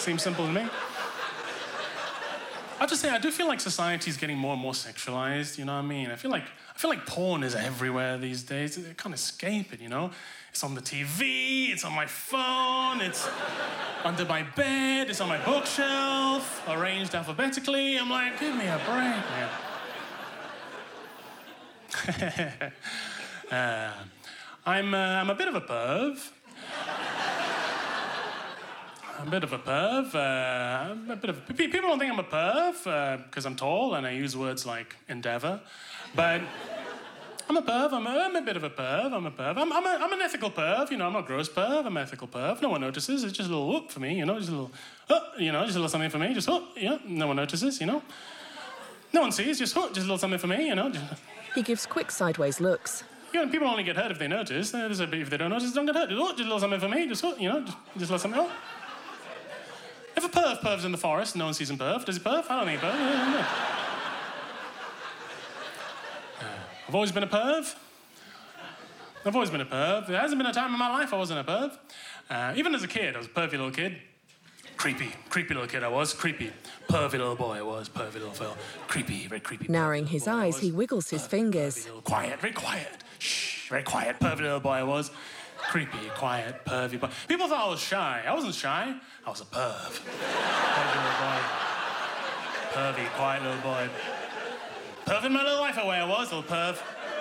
Seems simple to me. I have to say, I do feel like society is getting more and more sexualized, you know what I mean? I feel like porn is everywhere these days. I can't escape it, you know? It's on the TV, it's on my phone, it's under my bed, it's on my bookshelf, arranged alphabetically. I'm like, give me a break, man. I'm a bit of a perv. People don't think I'm a perv because I'm tall and I use words like endeavor, but I'm a perv. I'm a bit of a perv. I'm a perv. I'm an ethical perv. You know, I'm not a gross perv. I'm an ethical perv. No one notices. It's just a little whoop for me. You know, just a little, just a little something for me. Just no one notices. You know, no one sees. Just a little something for me. You know. He gives quick sideways looks. Yeah, people only get hurt if they notice. If they don't notice, they don't get hurt. Just a little something for me. Just a little something. Oh. If a perv's in the forest, no one sees him perv. Does he perv? I don't think he perv. No. I've always been a perv. There hasn't been a time in my life I wasn't a perv. Even as a kid, I was a pervy little kid. Creepy little kid I was. Creepy. Pervy little boy I was. Pervy little fellow. Creepy, very creepy. Narrowing his eyes, he wiggles his fingers. Quiet, very quiet. Shh, very quiet. Pervy little boy I was. Creepy, quiet, pervy boy. People thought I was shy. I wasn't shy. I was a perv. Pervy little boy. Pervy, quiet little boy. Perving my little life away I was, little perv.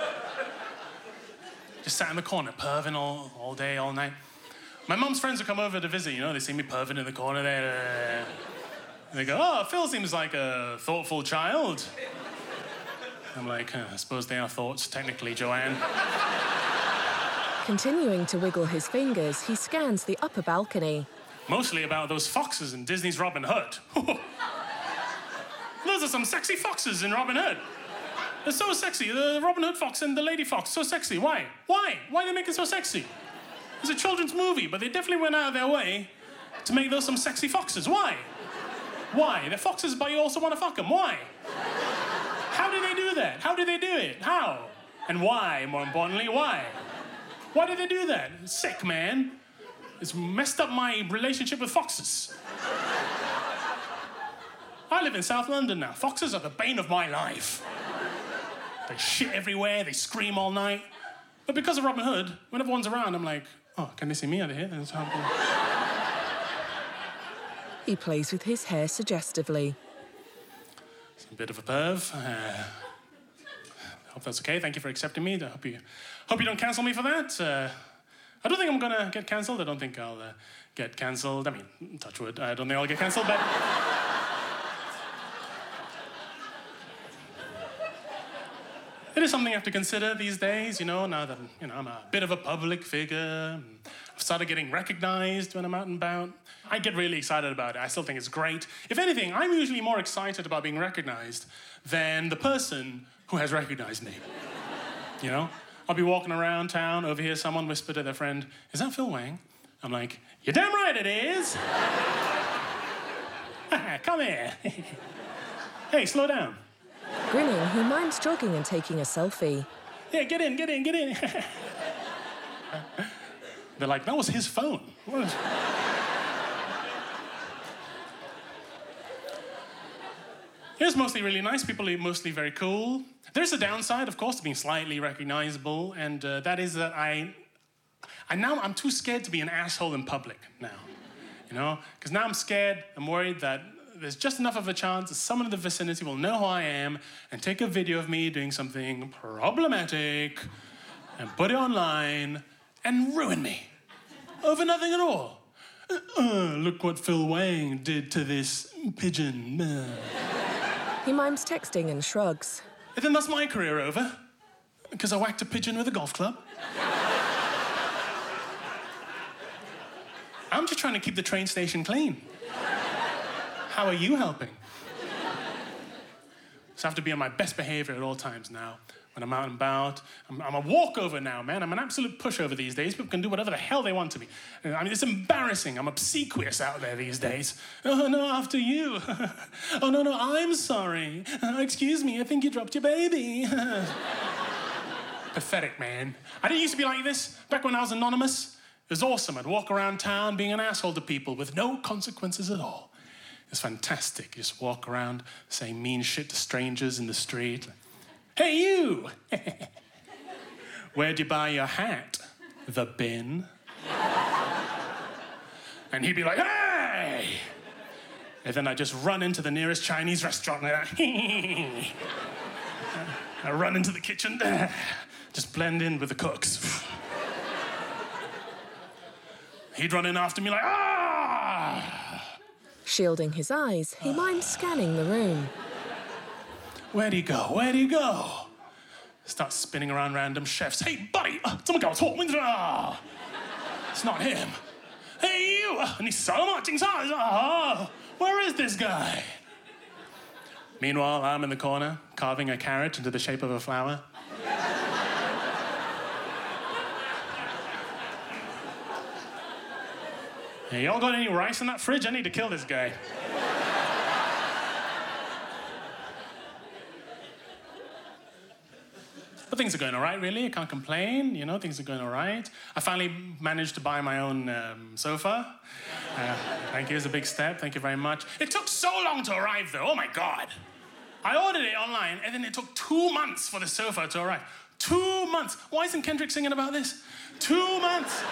Just sat in the corner, perving all day, all night. My mum's friends would come over to visit, you know, they see me perving in the corner there. They go, oh, Phil seems like a thoughtful child. I'm like, I suppose they are thoughts, technically, Joanne. Continuing to wiggle his fingers, he scans the upper balcony. Mostly about those foxes in Disney's Robin Hood. Those are some sexy foxes in Robin Hood. They're so sexy. The Robin Hood fox and the lady fox, so sexy. Why? Why they make it so sexy? It's a children's movie, but they definitely went out of their way to make those some sexy foxes. Why? Why? They're foxes, but you also want to fuck them. Why? How did they do that? How did they do it? How? And why, more importantly, why? Why did they do that? It's sick, man. It's messed up my relationship with foxes. I live in South London now. Foxes are the bane of my life. They shit everywhere, they scream all night. But because of Robin Hood, when everyone's around, I'm like, oh, can they see me out of here? That's how He plays with his hair suggestively. It's a bit of a perv. Hope that's okay. Thank you for accepting me. Hope you don't cancel me for that. I don't think I'm gonna get cancelled. I don't think I'll get cancelled. I mean, touch wood. I don't think I'll get cancelled, but... It is something you have to consider these days, you know, now that, you know, I'm a bit of a public figure. I've started getting recognized when I'm out and about. I get really excited about it. I still think it's great. If anything, I'm usually more excited about being recognized than the person who has recognized me. You know? I'll be walking around town, overhear someone whisper to their friend, is that Phil Wang? I'm like, you're damn right it is. Come here. Hey, slow down. Grinning, he mimes jogging and taking a selfie. Yeah, get in. They're like, that was his phone. It's mostly really nice. People are mostly very cool. There's a downside, of course, to being slightly recognizable, and that is that I'm too scared to be an asshole in public now. You know? Because now I'm scared, I'm worried that there's just enough of a chance that someone in the vicinity will know who I am and take a video of me doing something problematic and put it online and ruin me over nothing at all. Look what Phil Wang did to this pigeon. He mimes texting and shrugs. And then that's my career over, because I whacked a pigeon with a golf club. I'm just trying to keep the train station clean. How are you helping? So I have to be on my best behavior at all times now. When I'm out and about, I'm a walkover now, man. I'm an absolute pushover these days. People can do whatever the hell they want to me. I mean, it's embarrassing. I'm obsequious out there these days. Oh, no, after you. Oh, no, I'm sorry. Excuse me, I think you dropped your baby. Pathetic, man. I didn't used to be like this. Back when I was anonymous, was awesome. I'd walk around town being an asshole to people with no consequences at all. It was fantastic. You just walk around saying mean shit to strangers in the street. Hey, you! Where'd you buy your hat? The bin. And he'd be like, hey! And then I'd just run into the nearest Chinese restaurant like that. I run into the kitchen, just blend in with the cooks. He'd run in after me like, ah! Shielding his eyes, he mimed scanning the room. Where'd he go? Where'd he go? Start spinning around random chefs. Hey, buddy, someone go talk with me. It's not him. Hey, you! And he's so much inside. Where is this guy? Meanwhile, I'm in the corner, carving a carrot into the shape of a flower. Hey, y'all got any rice in that fridge? I need to kill this guy. But things are going all right, really. I can't complain. You know, things are going all right. I finally managed to buy my own sofa. Thank you. It's a big step. Thank you very much. It took so long to arrive, though. Oh, my God. I ordered it online, and then it took 2 months for the sofa to arrive. 2 months. Why isn't Kendrick singing about this? 2 months.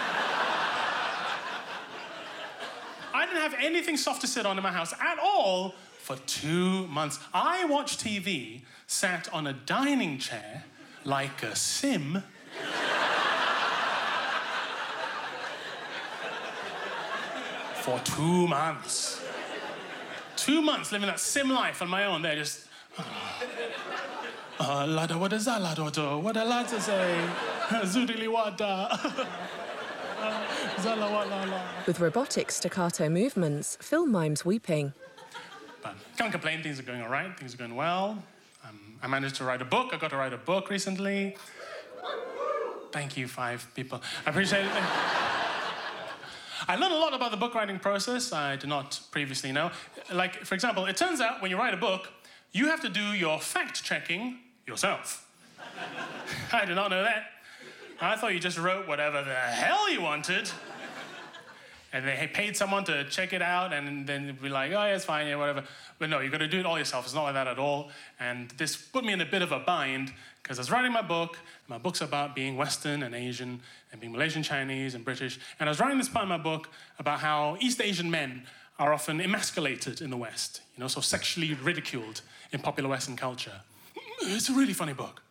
I didn't have anything soft to sit on in my house at all for 2 months. I watched TV, sat on a dining chair, like a sim. For 2 months. 2 months living that sim life on my own. They're just... Lada, what is that, Lada? What a lad to say? Zudili wada. With robotic staccato movements, Phil mimes weeping. But can't complain, things are going all right, things are going well. I managed to write a book. I got to write a book recently. Thank you, 5 people. I appreciate it. I learned a lot about the book writing process I did not previously know. Like, for example, it turns out when you write a book, you have to do your fact-checking yourself. I did not know that. I thought you just wrote whatever the hell you wanted, and they paid someone to check it out, and then be like, oh, yeah, it's fine, yeah, whatever. But no, you've got to do it all yourself. It's not like that at all. And this put me in a bit of a bind, because I was writing my book. My book's about being Western and Asian, and being Malaysian, Chinese, and British. And I was writing this part of my book about how East Asian men are often emasculated in the West, you know, so sexually ridiculed in popular Western culture. It's a really funny book.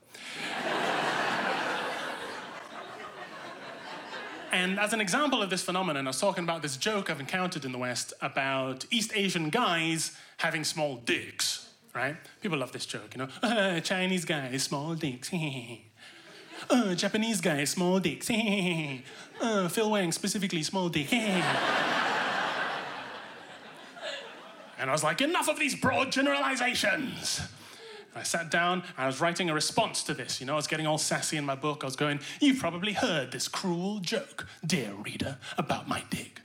And as an example of this phenomenon, I was talking about this joke I've encountered in the West about East Asian guys having small dicks, right? People love this joke, you know? Chinese guys, small dicks. Japanese guys, small dicks. Phil Wang, specifically, small dick. And I was like, enough of these broad generalizations. I sat down, and I was writing a response to this. You know, I was getting all sassy in my book. I was going, you've probably heard this cruel joke, dear reader, about my dick.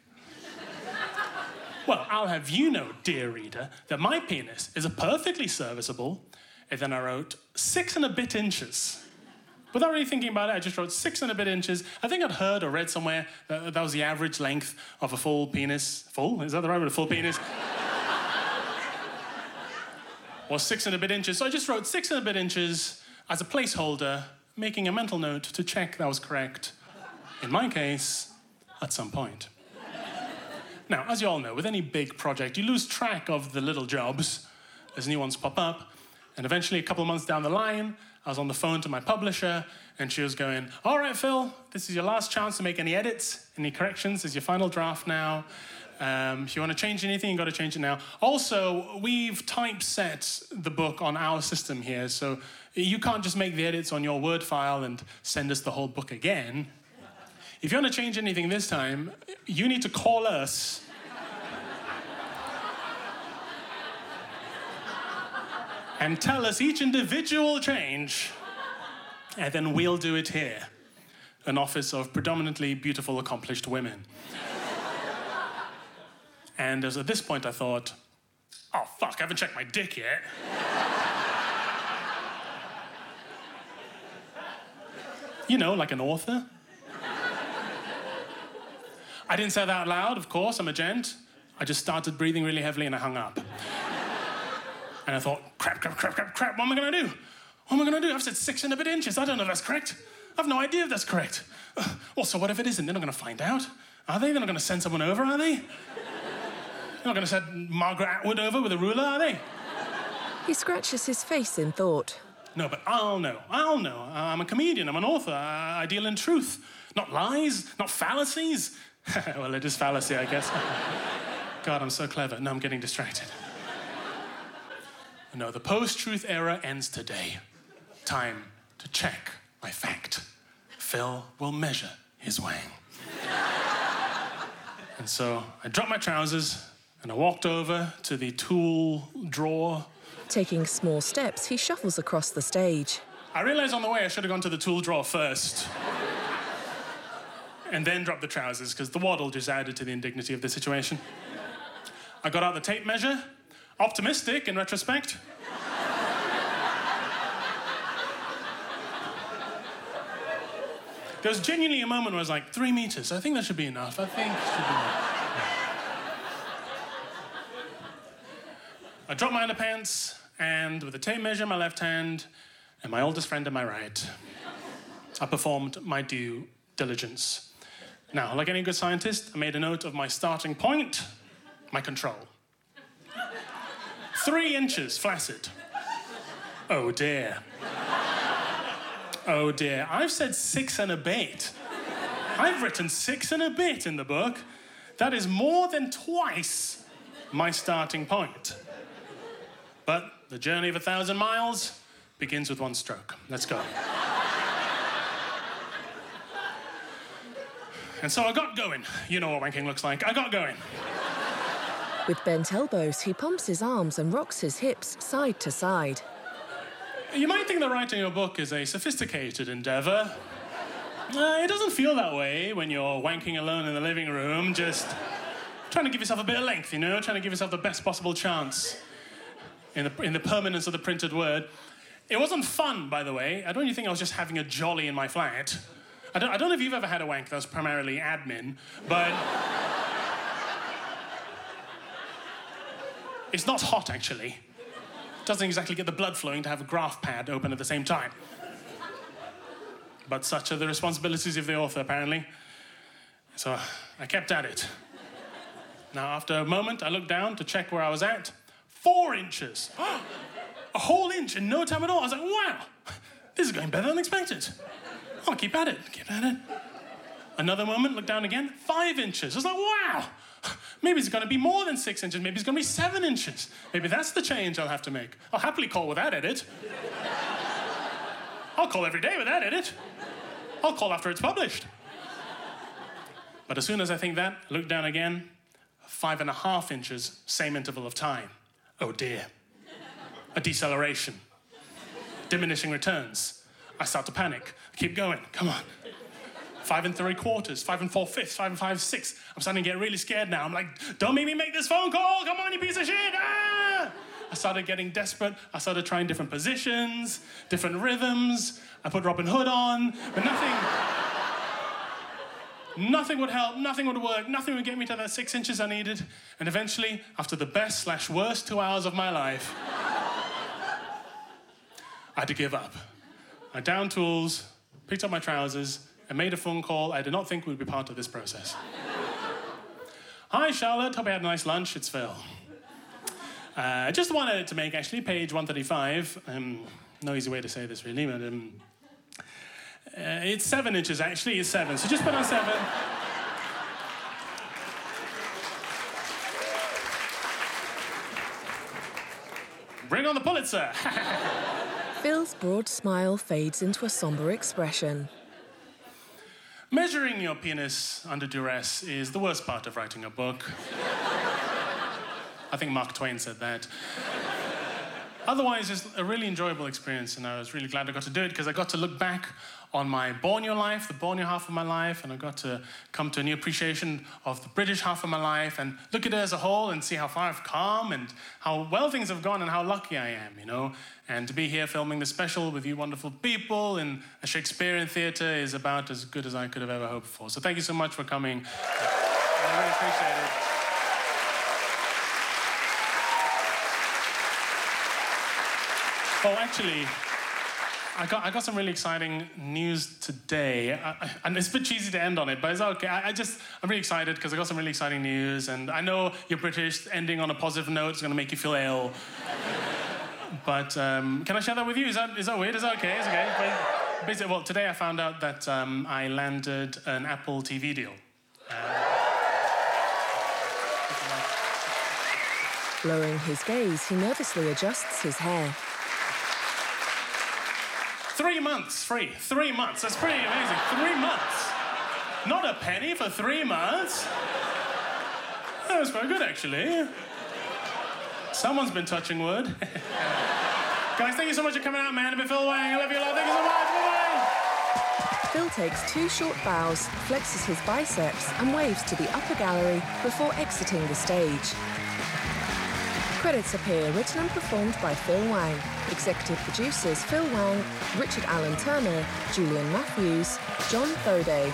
Well, I'll have you know, dear reader, that my penis is a perfectly serviceable, and then I wrote 6 and a bit inches. Without really thinking about it, I just wrote 6 and a bit inches. I think I'd heard or read somewhere that was the average length of a full penis. Full? Is that the right word? A full penis? Or 6 and a bit inches. So I just wrote 6 and a bit inches as a placeholder, making a mental note to check that was correct. In my case, at some point. Now, as you all know, with any big project, you lose track of the little jobs as new ones pop up. And eventually, a couple of months down the line, I was on the phone to my publisher, and she was going, all right, Phil, this is your last chance to make any edits, any corrections. This is your final draft now. If you want to change anything, you've got to change it now. Also, we've typeset the book on our system here, so you can't just make the edits on your Word file and send us the whole book again. If you want to change anything this time, you need to call us. And tell us each individual change, and then we'll do it here. An office of predominantly beautiful, accomplished women. And as at this point I thought, oh, fuck, I haven't checked my dick yet. You know, like an author. I didn't say that out loud, of course, I'm a gent. I just started breathing really heavily and I hung up. And I thought, crap, what am I going to do? What am I going to do? I've said 6 and a bit inches. I don't know if that's correct. I've no idea if that's correct. Well, so what if it isn't? They're not going to find out. Are they? They're not going to send someone over, are they? They're not going to send Margaret Atwood over with a ruler, are they? He scratches his face in thought. No, but I'll know. I'm a comedian, I'm an author. I deal in truth. Not lies, not fallacies. Well, it is fallacy, I guess. God, I'm so clever. No, I'm getting distracted. No, the post-truth era ends today. Time to check my fact. Phil will measure his wang. And so I dropped my trousers and I walked over to the tool drawer. Taking small steps, he shuffles across the stage. I realized on the way I should have gone to the tool drawer first. And then dropped the trousers, because the waddle just added to the indignity of the situation. I got out the tape measure. Optimistic in retrospect. There was genuinely a moment where I was like, 3 meters. I think that should be enough. I dropped my underpants, and with the tape measure in my left hand and my oldest friend in my right, I performed my due diligence. Now, like any good scientist, I made a note of my starting point, my control. 3 inches flaccid. Oh dear. Oh dear. I've said 6 and a bit. I've written 6 and a bit in the book. That is more than twice my starting point. But the journey of 1,000 miles begins with 1 stroke. Let's go. And so I got going. You know what wanking looks like. I got going. With bent elbows, he pumps his arms and rocks his hips side to side. You might think that writing a book is a sophisticated endeavor. It doesn't feel that way when you're wanking alone in the living room, just trying to give yourself a bit of length, you know, trying to give yourself the best possible chance in the permanence of the printed word. It wasn't fun, by the way. I don't even think I was just having a jolly in my flat. I don't know if you've ever had a wank that was primarily admin, but it's not hot, actually. It doesn't exactly get the blood flowing to have a graph pad open at the same time. But such are the responsibilities of the author, apparently. So I kept at it. Now, after a moment, I looked down to check where I was at. 4 inches. A whole inch in no time at all. I was like, wow, this is going better than expected. I'll keep at it. Another moment, look down again, 5 inches. I was like, wow, maybe it's going to be more than 6 inches. Maybe it's going to be 7 inches. Maybe that's the change I'll have to make. I'll happily call with that edit. I'll call every day with that edit. I'll call after it's published. But as soon as I think that, I look down again, 5.5 inches, same interval of time. Oh dear. A deceleration. Diminishing returns. I start to panic. I keep going. Come on. 5 3/4, 5 4/5, 5 5/6. I'm starting to get really scared now. I'm like, don't make me make this phone call. Come on, you piece of shit. Ah! I started getting desperate. I started trying different positions, different rhythms. I put Robin Hood on, but nothing would help, nothing would work, nothing would get me to that 6 inches I needed. And eventually, after the best/worst 2 hours of my life, I had to give up. I downed tools, picked up my trousers, and made a phone call I did not think would be part of this process. Hi, Charlotte. Hope you had a nice lunch. It's Phil. Just one edit to make, actually, page 135. No easy way to say this, really, but it's 7 inches, actually. It's 7, so just put on 7. Bring on the Pulitzer. Phil's broad smile fades into a somber expression. Measuring your penis under duress is the worst part of writing a book. I think Mark Twain said that. Otherwise, it's a really enjoyable experience, and I was really glad I got to do it because I got to look back on my Borneo life, the Borneo half of my life, and I got to come to a new appreciation of the British half of my life and look at it as a whole and see how far I've come and how well things have gone and how lucky I am, you know. And to be here filming this special with you wonderful people in a Shakespearean theatre is about as good as I could have ever hoped for. So thank you so much for coming. I really appreciate it. Oh, actually, I got some really exciting news today, and it's a bit cheesy to end on it, but it's okay. I'm really excited because I got some really exciting news, and I know you're British. Ending on a positive note is going to make you feel ill. But can I share that with you? Is that weird? Is that okay? Is it okay? Basically, well, today I found out that I landed an Apple TV deal. Lowering his gaze, he nervously adjusts his hair. 3 months free. 3 months. That's pretty amazing. 3 months. Not a penny for 3 months. That was quite good, actually. Someone's been touching wood. Guys, thank you so much for coming out, man. I've been Phil Wang. I love you a lot. Thank you so much. Bye-bye. Phil takes 2 short bows, flexes his biceps, and waves to the upper gallery before exiting the stage. Credits appear written and performed by Phil Wang. Executive producers Phil Wang, Richard Allen Turner, Julian Matthews, John Thoday.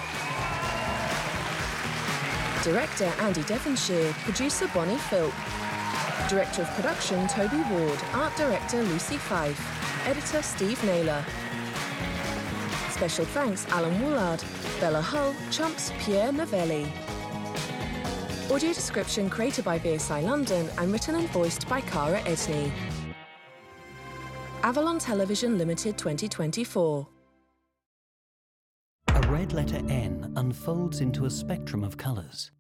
Director Andy Devonshire, producer Bonnie Philp. Director of production Toby Ward, art director Lucy Fife, editor Steve Naylor. Special thanks Alan Woolard, Bella Hull, Chumps Pierre Novelli. Audio description created by BSI London and written and voiced by Cara Edney. Avalon Television Limited 2024. A red letter N unfolds into a spectrum of colours.